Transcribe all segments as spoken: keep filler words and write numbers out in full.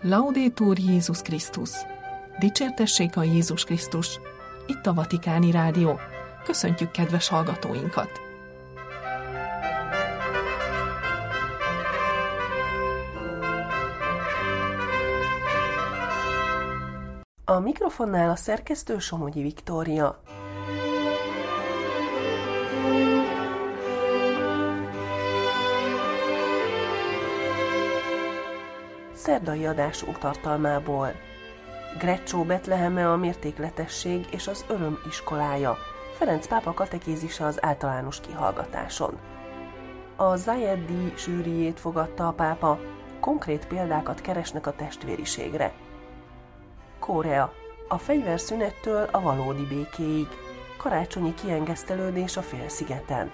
Laudetur Jézus Krisztus! Dicsértessék a Jézus Krisztus! Itt a Vatikáni Rádió. Köszöntjük kedves hallgatóinkat! A mikrofonnál a szerkesztő Somogyi Viktória. Szerdai adásunk tartalmából. Greccio Betleheme a mértékletesség és az öröm iskolája. Ferenc pápa katekézise az általános kihallgatáson. A Zayed-díj zsűrijét fogadta a pápa, konkrét példákat keresnek a testvériségre. Korea. A fegyverszünettől a valódi békéig. Karácsonyi kiengesztelődés a félszigeten.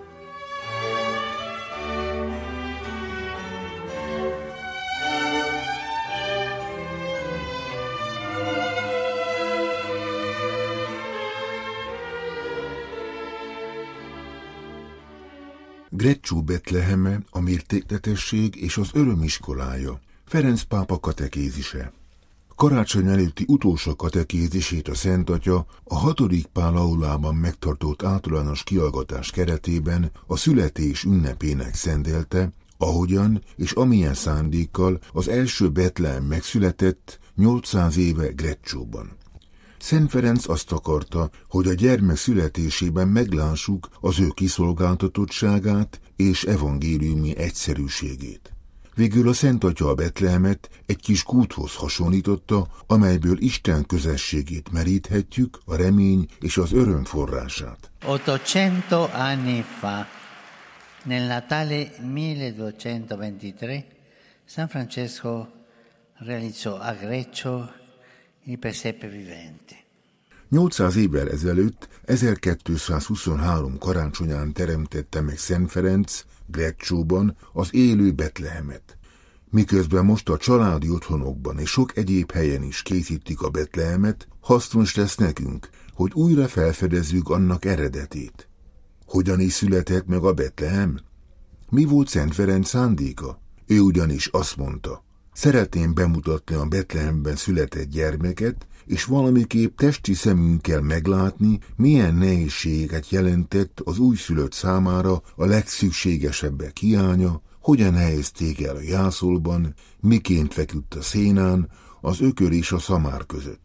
Greccio Betleheme a mértékletesség és az öröm iskolája. Ferenc pápa katekézise. Karácsony előtti utolsó katekézisét a Szent Atya a hatodik Pál aulában megtartott általános kihallgatás keretében a születés ünnepének szentelte, ahogyan és amilyen szándékkal az első Betlehem megszületett nyolcszáz éve Greccióban. Szent Ferenc azt akarta, hogy a gyermek születésében meglássuk az ő kiszolgáltatottságát és evangéliumi egyszerűségét. Végül a Szent Atya a Betlehemet egy kis kúthoz hasonlította, amelyből Isten közösségét meríthetjük, a remény és az öröm forrását. ottocento anni fa, nel Natale milleduecentoventitré, San Francesco realizzò a Greccio il presepe vivente. nyolcszáz évvel ezelőtt, ezerkétszázhuszonhárom karácsonyán teremtette meg Szent Ferenc Greccióban az élő Betlehemet. Miközben most a családi otthonokban és sok egyéb helyen is készítik a Betlehemet, hasznos lesz nekünk, hogy újra felfedezzük annak eredetét. Hogyan is született meg a Betlehem? Mi volt Szent Ferenc szándéka? Ő ugyanis azt mondta: szeretném bemutatni a Betlehemben született gyermeket, és valamiképp testi szemünkkel meglátni, milyen nehézségeket jelentett az újszülött számára a legszükségesebbek hiánya, hogyan helyezték el a jászolban, miként feküdt a szénán, az ökör és a szamár között.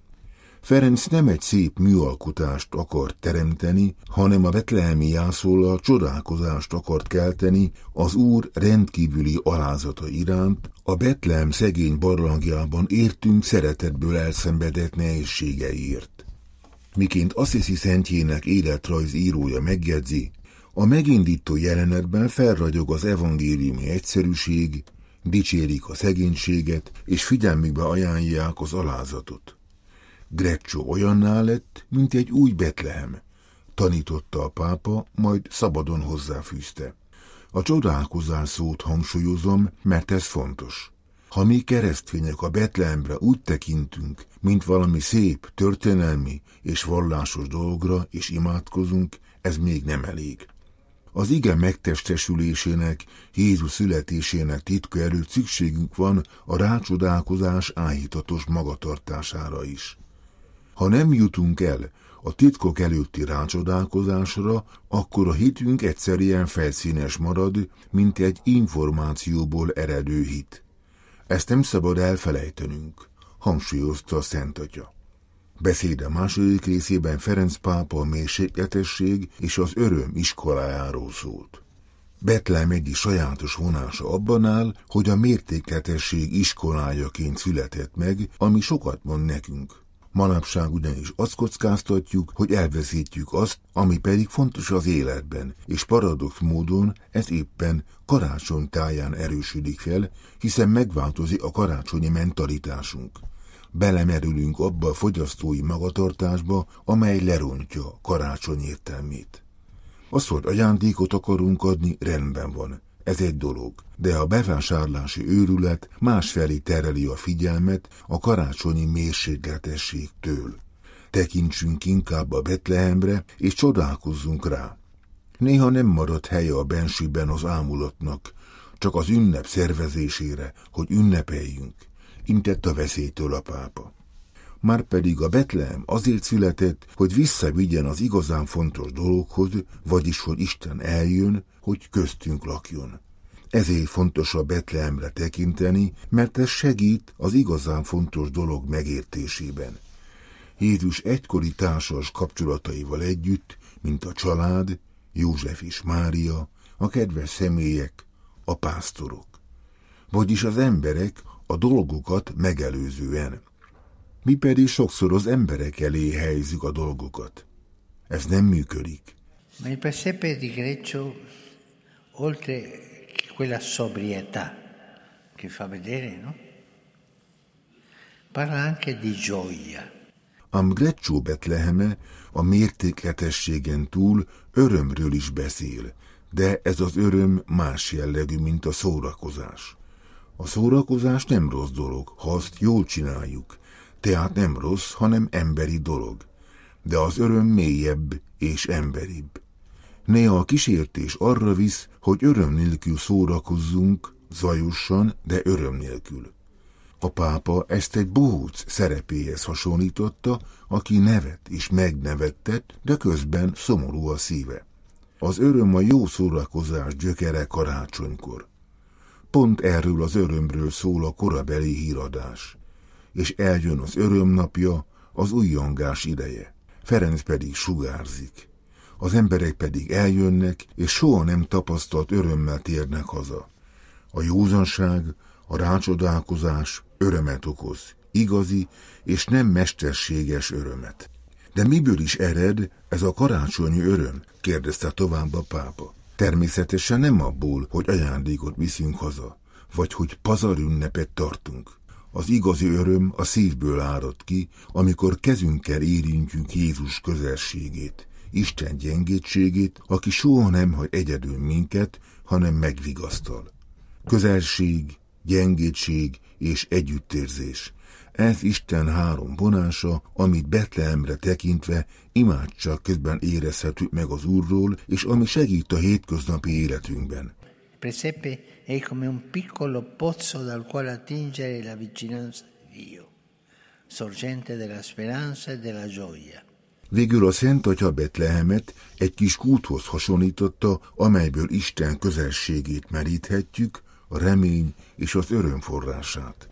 Ferenc nem egy szép műalkotást akart teremteni, hanem a betlehemi jászóllal csodálkozást akart kelteni az Úr rendkívüli alázata iránt, a Betlehem szegény barlangjában értünk szeretetből elszenvedett nehézségeiért. Miként Assisi szentjének életrajz írója megjegyzi, a megindító jelenetben felragyog az evangéliumi egyszerűség, dicsérik a szegénységet és figyelmükbe ajánlják az alázatot. Greccio olyanná lett, mint egy új Betlehem, tanította a pápa, majd szabadon hozzáfűzte. A csodálkozás szót hangsúlyozom, mert ez fontos. Ha mi keresztények a Betlehemre úgy tekintünk, mint valami szép, történelmi és vallásos dologra, és imádkozunk, ez még nem elég. Az ige megtestesülésének, Jézus születésének titka előtt szükségünk van a rácsodálkozás áhítatos magatartására is. Ha nem jutunk el a titkok előtti rácsodálkozásra, akkor a hitünk egyszerűen felszínes marad, mint egy információból eredő hit. Ezt nem szabad elfelejtenünk, hangsúlyozta a Szent Atya. Beszéde második részében Ferenc pápa a mérsékletesség és az öröm iskolájáról szólt. Betlehem egyik sajátos vonása abban áll, hogy a mértékletesség iskolájaként született meg, ami sokat mond nekünk. Manapság ugyanis azt kockáztatjuk, hogy elveszítjük azt, ami pedig fontos az életben, és paradox módon ez éppen karácsony táján erősödik fel, hiszen megváltozik a karácsonyi mentalitásunk. Belemerülünk abba a fogyasztói magatartásba, amely lerontja karácsony értelmét. Az, hogy ajándékot akarunk adni, rendben van. Ez egy dolog, de a bevásárlási őrület másfelé tereli a figyelmet a karácsonyi mérsékletességtől. Tekintsünk inkább a Betlehemre, és csodálkozzunk rá. Néha nem marad helye a bensőben az ámulatnak, csak az ünnep szervezésére, hogy ünnepeljünk. intett a veszélytől a pápa. Márpedig a Betlehem azért született, hogy visszavigyen az igazán fontos dologhoz, vagyis hogy Isten eljön, hogy köztünk lakjon. Ezért fontos a Betlehemre tekinteni, mert ez segít az igazán fontos dolog megértésében. Jézus egykori társas kapcsolataival együtt, mint a család, József és Mária, a kedves személyek, a pásztorok. Vagyis az emberek a dolgokat megelőzően. Mi pedig sokszor az emberek elé helyezzük a dolgokat. Ez nem működik. Ma il presepe di Greccio, oltre quella sobrietà che fa vedere, no? Parla anche di gioia. Ám Greccio Betleheme a mértékletességen túl örömről is beszél, de ez az öröm más jellegű, mint a szórakozás. A szórakozás nem rossz dolog, ha azt jól csináljuk, tehát nem rossz, hanem emberi dolog. De az öröm mélyebb és emberibb. Néha a kísértés arra visz, hogy öröm nélkül szórakozzunk, zajosan, de öröm nélkül. A pápa ezt egy bohóc szerepéhez hasonlította, aki nevet és megnevettet, de közben szomorú a szíve. Az öröm a jó szórakozás gyökere karácsonykor. Pont erről az örömről szól a korabeli híradás. És eljön az örömnapja, az újjongás ideje. Ferenc pedig sugárzik. Az emberek pedig eljönnek, és soha nem tapasztalt örömmel térnek haza. A józanság, a rácsodálkozás örömet okoz, igazi és nem mesterséges örömet. De miből is ered ez a karácsonyi öröm? Kérdezte tovább a pápa. Természetesen nem abból, hogy ajándékot viszünk haza, vagy hogy pazarünnepet tartunk. Az igazi öröm a szívből árad ki, amikor kezünkkel érintjük Jézus közelségét, Isten gyengétségét, aki soha nem hagy egyedül minket, hanem megvigasztal. Közelség, gyengétség és együttérzés. Ez Isten három vonása, amit Betlehemre tekintve imádság közben érezhetünk meg az Úrról, és ami segít a hétköznapi életünkben. Presepe è come un piccolo pozzo dal quale attingere la vicinanza di Dio, sorgente della speranza e della gioia. Végül a Szent Atya Betlehemet egy kis kúthoz hasonlította, amelyből Isten közelségét meríthetjük, a remény és az öröm forrását.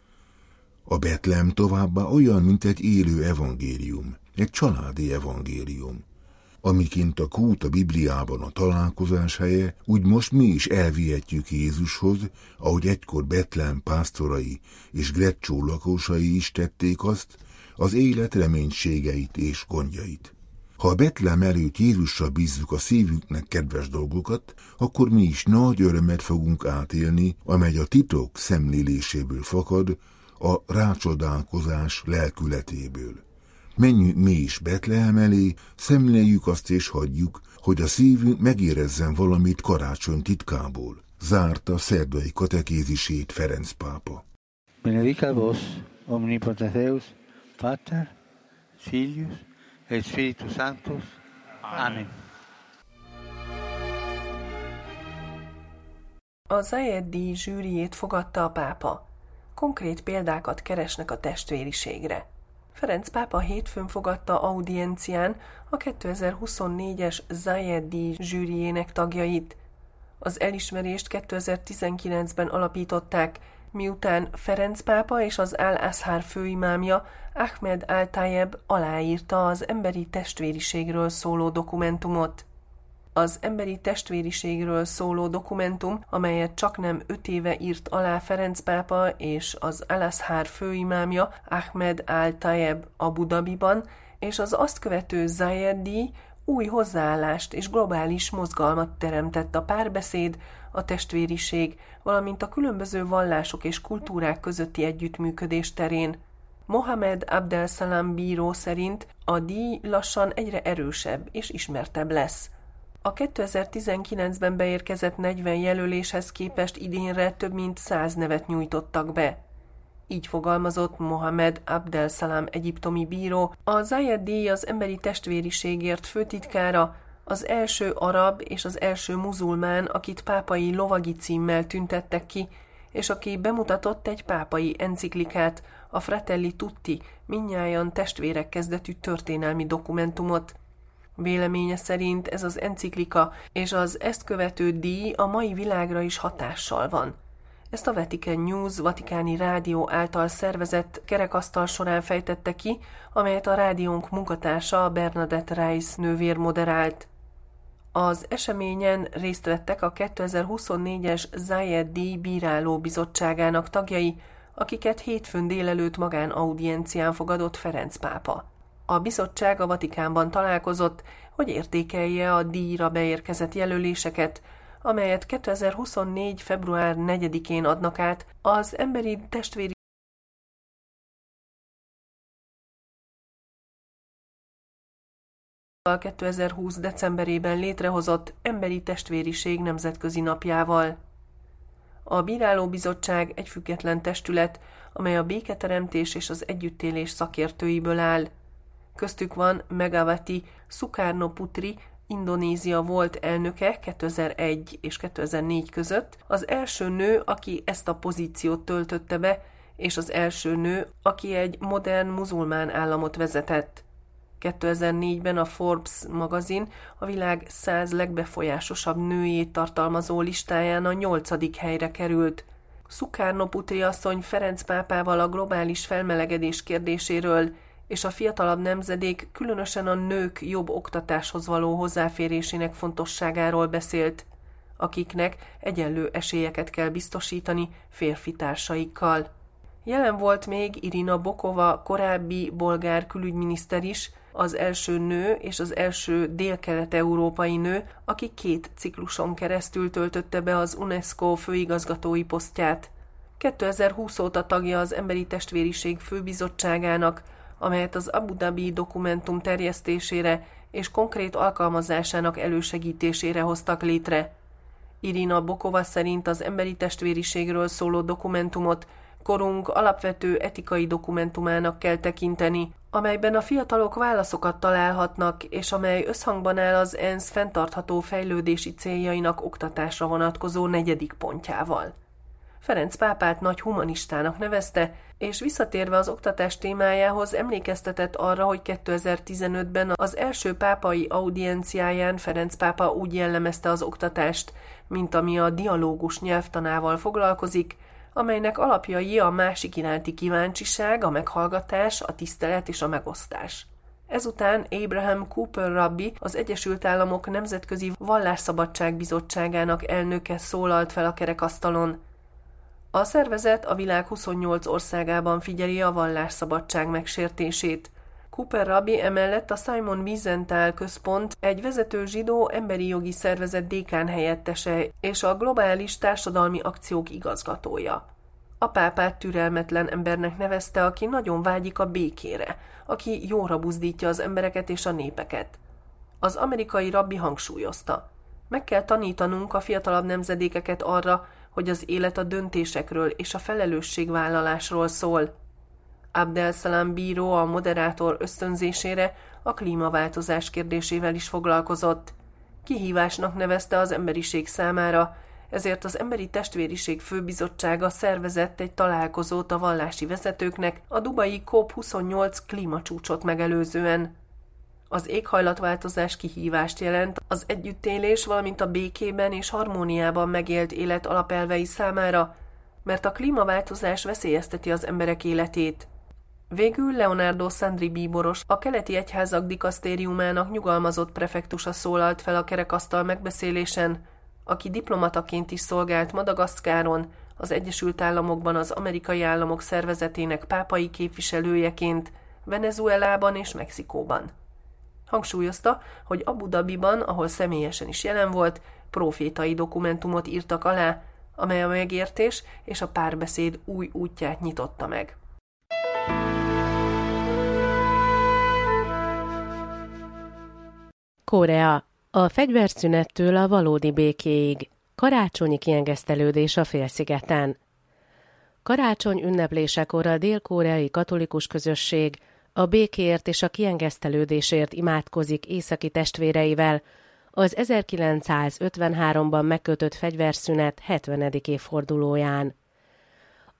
A Betlehem továbbá olyan, mint egy élő evangélium, egy családi evangélium. Amiként a kút a Bibliában a találkozás helye, úgy most mi is elvihetjük Jézushoz, ahogy egykor Betlehem pásztorai és Greccio lakosai is tették azt, az élet reménységeit és gondjait. Ha a Betlehem előtt Jézusra bízzuk a szívünknek kedves dolgokat, akkor mi is nagy örömet fogunk átélni, amely a titok szemléléséből fakad, a rácsodálkozás lelkületéből. Menjünk mi is Betlehem elé, szemléljük azt és hagyjuk, hogy a szívünk megérezzen valamit karácsony titkából. Zárta szerdai katekézisét Ferenc pápa. Benedicat vos, omnipotens Deus, Pater, Filius et Spiritus Sanctus. Amen. A Zayed-díj zsűriét fogadta a pápa. Konkrét példákat keresnek a testvériségre. Ferenc pápa hétfőn fogadta audiencián a kétezer-huszonnégyes Zayed-díj zsűriének tagjait. Az elismerést kétezer-tizenkilencben alapították, miután Ferenc pápa és az Al-Azhar főimámja Ahmed Al-Tayeb aláírta az emberi testvériségről szóló dokumentumot. Az emberi testvériségről szóló dokumentum, amelyet csaknem öt éve írt alá Ferenc pápa és az Al-Azhar főimámja Ahmed Al-Tayeb Abu Dhabiban, és az azt követő Zayed-díj új hozzáállást és globális mozgalmat teremtett a párbeszéd, a testvériség, valamint a különböző vallások és kultúrák közötti együttműködés terén. Mohamed Abdel Salam bíró szerint a díj lassan egyre erősebb és ismertebb lesz. A kétezer-tizenkilencben beérkezett negyven jelöléshez képest idénre több mint száz nevet nyújtottak be. Így fogalmazott Mohamed Abdel Salam egyiptomi bíró, a Zayed-díj az emberi testvériségért főtitkára, az első arab és az első muzulmán, akit pápai lovagi címmel tüntettek ki, és aki bemutatott egy pápai enciklikát, a Fratelli Tutti, mindnyájan testvérek kezdetű történelmi dokumentumot. Véleménye szerint ez az enciklika és az ezt követő díj a mai világra is hatással van. Ezt a Vatican News vatikáni rádió által szervezett kerekasztal során fejtette ki, amelyet a rádiónk munkatársa Bernadette Rice nővér moderált. Az eseményen részt vettek a kétezer-huszonnégyes Zayed-díj bíráló bizottságának tagjai, akiket hétfőn délelőtt magánaudiencián fogadott Ferenc pápa. A bizottság a Vatikánban találkozott, hogy értékelje a díjra beérkezett jelöléseket, amelyet kétezer-huszonnégy. február negyedikén adnak át az emberi testvéri a kétezer-húsz. decemberében létrehozott Emberi Testvériség nemzetközi napjával. A bírálóbizottság egy független testület, amely a béketeremtés és az együttélés szakértőiből áll. Köztük van Megawati Sukarnoputri, Indonézia volt elnöke kétezer-egy és kétezer-négy között, az első nő, aki ezt a pozíciót töltötte be, és az első nő, aki egy modern muzulmán államot vezetett. kétezer-négyben a Forbes magazin a világ száz legbefolyásosabb nőjét tartalmazó listáján a nyolcadik helyre került. Sukarnoputri asszony Ferenc pápával a globális felmelegedés kérdéséről és a fiatalabb nemzedék, különösen a nők jobb oktatáshoz való hozzáférésének fontosságáról beszélt, akiknek egyenlő esélyeket kell biztosítani férfi társaikkal. Jelen volt még Irina Bokova, korábbi bolgár külügyminiszter is, az első nő és az első délkelet-európai nő, aki két cikluson keresztül töltötte be az UNESCO főigazgatói posztját. kétezer-húsz óta tagja az Emberi Testvériség főbizottságának, amelyet az Abu Dhabi dokumentum terjesztésére és konkrét alkalmazásának elősegítésére hoztak létre. Irina Bokova szerint az emberi testvériségről szóló dokumentumot korunk alapvető etikai dokumentumának kell tekinteni, amelyben a fiatalok válaszokat találhatnak, és amely összhangban áll az ENSZ fenntartható fejlődési céljainak oktatásra vonatkozó negyedik pontjával. Ferenc pápát nagy humanistának nevezte, és visszatérve az oktatás témájához emlékeztetett arra, hogy kétezer-tizenötben az első pápai audienciáján Ferenc pápa úgy jellemezte az oktatást, mint ami a dialógus nyelvtanával foglalkozik, amelynek alapjai a másik iránti kíváncsiság, a meghallgatás, a tisztelet és a megosztás. Ezután Abraham Cooper rabbi, az Egyesült Államok Nemzetközi Vallásszabadság Bizottságának elnöke szólalt fel a kerekasztalon. A szervezet a világ huszonnyolc országában figyeli a vallásszabadság megsértését. Cooper rabbi emellett a Simon Wiesenthal központ egy vezető zsidó emberi jogi szervezet dékán helyettese és a globális társadalmi akciók igazgatója. A pápát türelmetlen embernek nevezte, aki nagyon vágyik a békére, aki jóra buzdítja az embereket és a népeket. Az amerikai rabbi hangsúlyozta: meg kell tanítanunk a fiatalabb nemzedékeket arra, hogy az élet a döntésekről és a felelősségvállalásról szól. Abdel Salam bíró a moderátor ösztönzésére a klímaváltozás kérdésével is foglalkozott. Kihívásnak nevezte az emberiség számára, ezért az Emberi Testvériség Főbizottsága szervezett egy találkozót a vallási vezetőknek a dubai COP huszonnyolc klímacsúcsot megelőzően. Az éghajlatváltozás kihívást jelent az együttélés, valamint a békében és harmóniában megélt élet alapelvei számára, mert a klímaváltozás veszélyezteti az emberek életét. Végül Leonardo Sandri bíboros, a keleti egyházak dikasztériumának nyugalmazott prefektusa szólalt fel a kerekasztal megbeszélésen, aki diplomataként is szolgált Madagaszkáron, az Egyesült Államokban az Amerikai Államok Szervezetének pápai képviselőjeként, Venezuelában és Mexikóban. Hangsúlyozta, hogy Abu Dhabiban, ahol személyesen is jelen volt, profétai dokumentumot írtak alá, amely a megértés és a párbeszéd új útját nyitotta meg. Korea. A fegyverszünettől a valódi békéig. Karácsonyi kiengesztelődés a félszigeten. Karácsony ünneplésekor a dél-koreai katolikus közösség a békéért és a kiengesztelődésért imádkozik északi testvéreivel az ezerkilencszázötvenháromban megkötött fegyverszünet hetvenedik évfordulóján.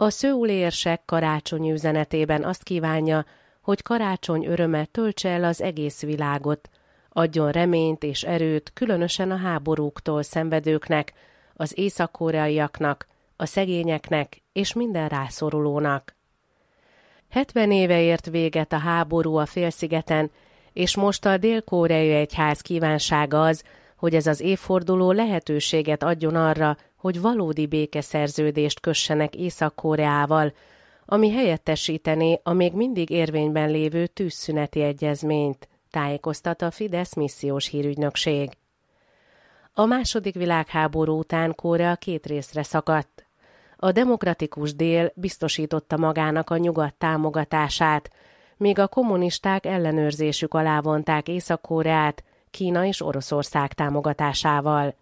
A szöuli érsek karácsonyi üzenetében azt kívánja, hogy karácsony öröme töltse el az egész világot, adjon reményt és erőt különösen a háborúktól szenvedőknek, az észak-koreaiaknak, a szegényeknek és minden rászorulónak. hetven éve ért véget a háború a félszigeten, és most a dél-koreai egyház kívánsága az, hogy ez az évforduló lehetőséget adjon arra, hogy valódi békeszerződést kössenek Észak-Koreával, ami helyettesítené a még mindig érvényben lévő tűzszüneti egyezményt, tájékoztat a Fidesz missziós hírügynökség. A második világháború után Korea két részre szakadt. A demokratikus dél biztosította magának a nyugat támogatását, míg a kommunisták ellenőrzésük alá vonták Észak-Koreát Kína és Oroszország támogatásával.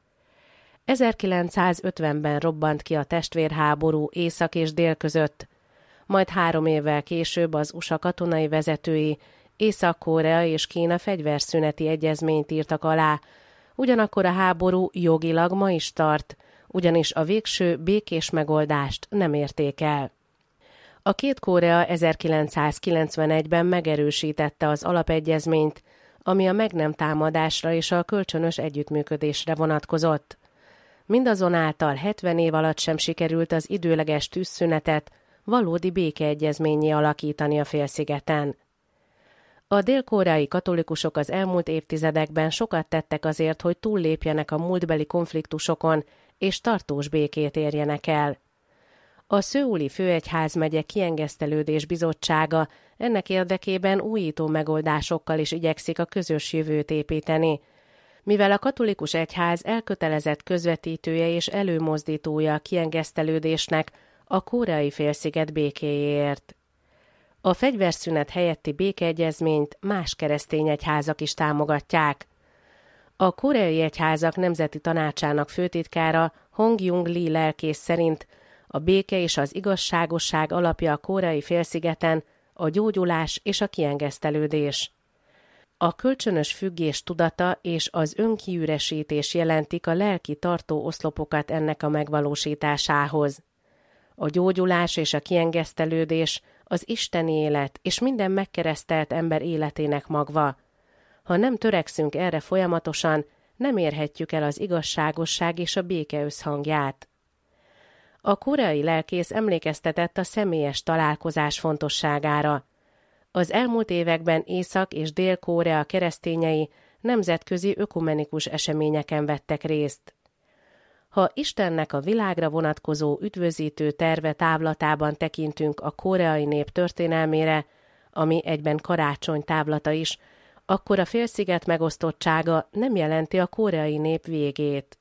ezerkilencszázötvenben robbant ki a testvérháború észak és dél között, majd három évvel később az u es á katonai vezetői Észak-Korea és Kína fegyverszüneti egyezményt írtak alá, ugyanakkor a háború jogilag ma is tart, ugyanis a végső békés megoldást nem érték el. A két Korea ezerkilencszázkilencvenegyben megerősítette az alapegyezményt, ami a meg nem támadásra és a kölcsönös együttműködésre vonatkozott. Mindazonáltal hetven év alatt sem sikerült az időleges tűzszünetet valódi békeegyezménnyé alakítani a félszigeten. A dél-koreai katolikusok az elmúlt évtizedekben sokat tettek azért, hogy túllépjenek a múltbeli konfliktusokon és tartós békét érjenek el. A szöuli főegyházmegye kiengesztelődés bizottsága ennek érdekében újító megoldásokkal is igyekszik a közös jövőt építeni, mivel a katolikus egyház elkötelezett közvetítője és előmozdítója a kiengesztelődésnek a koreai félsziget békéjéért. A fegyverszünet helyetti békeegyezményt más keresztény egyházak is támogatják. A koreai egyházak nemzeti tanácsának főtitkára Hong Jung Lee lelkész szerint a béke és az igazságosság alapja a koreai félszigeten a gyógyulás és a kiengesztelődés. A kölcsönös függés tudata és az önkiüresítés jelentik a lelki tartó oszlopokat ennek a megvalósításához. A gyógyulás és a kiengesztelődés az isteni élet és minden megkeresztelt ember életének magva. Ha nem törekszünk erre folyamatosan, nem érhetjük el az igazságosság és a béke összhangját. A koreai lelkész emlékeztetett a személyes találkozás fontosságára. Az elmúlt években Észak- és Dél-Korea keresztényei nemzetközi ökumenikus eseményeken vettek részt. Ha Istennek a világra vonatkozó üdvözítő terve távlatában tekintünk a koreai nép történelmére, ami egyben karácsony távlata is, akkor a félsziget megosztottsága nem jelenti a koreai nép végét.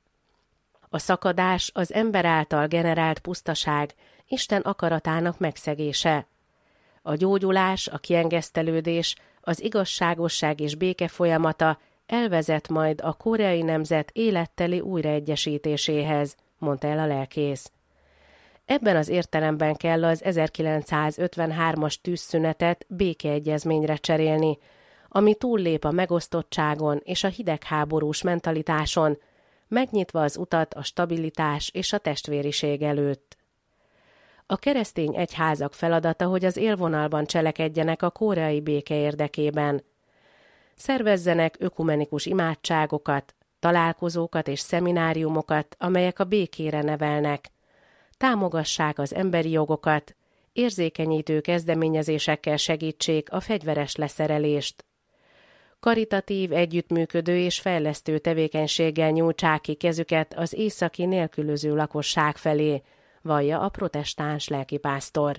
A szakadás az ember által generált pusztaság, Isten akaratának megszegése. A gyógyulás, a kiengesztelődés, az igazságosság és béke folyamata elvezet majd a koreai nemzet életteli újraegyesítéséhez, mondta el a lelkész. Ebben az értelemben kell az ezerkilencszázötvenhármas tűzszünetet békeegyezményre cserélni, ami túllép a megosztottságon és a hidegháborús mentalitáson, megnyitva az utat a stabilitás és a testvériség előtt. A keresztény egyházak feladata, hogy az élvonalban cselekedjenek a koreai béke érdekében. Szervezzenek ökumenikus imádságokat, találkozókat és szemináriumokat, amelyek a békére nevelnek. Támogassák az emberi jogokat, érzékenyítő kezdeményezésekkel segítsék a fegyveres leszerelést. Karitatív, együttműködő és fejlesztő tevékenységgel nyújtsák ki kezüket az északi nélkülöző lakosság felé, vallja a protestáns lelkipásztor.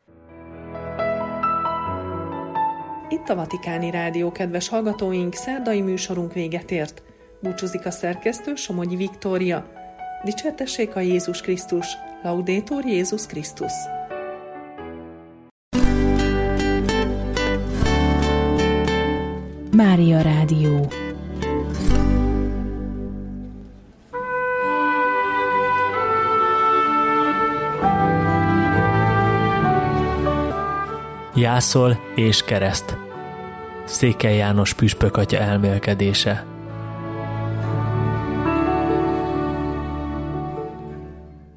Itt a Vatikáni Rádió, kedves hallgatóink, szerdai műsorunk véget ért. Búcsúzik a szerkesztő, Somogyi Viktória. Dicsértessék a Jézus Krisztus! Laudetur Jézus Krisztus! Mária Rádió. Jászol és kereszt. Székely János püspök atya elmélkedése.